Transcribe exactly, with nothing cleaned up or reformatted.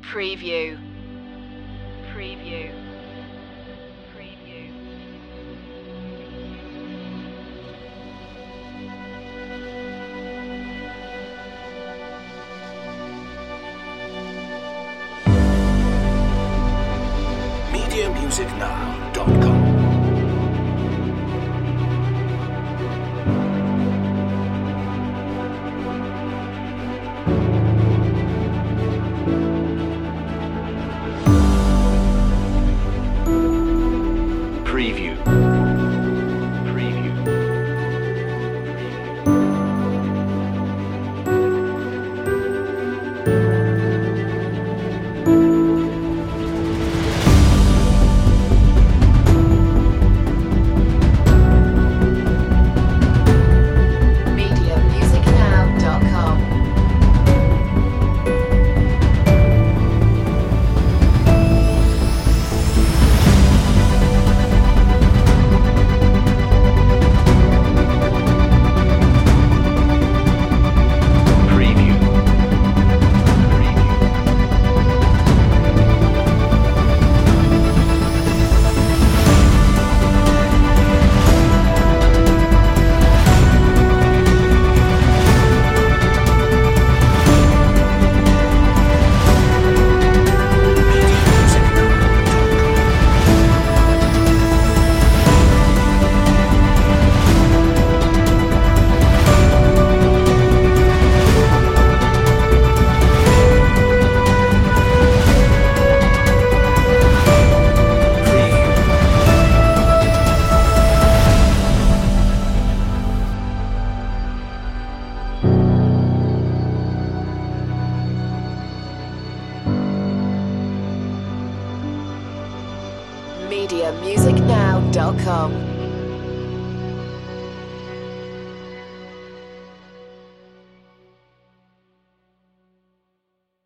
Preview. Preview. Preview. media music now dot com. Preview. Preview. media music now dot com. Preview. Preview. media music now dot com. Preview. media music now dot com.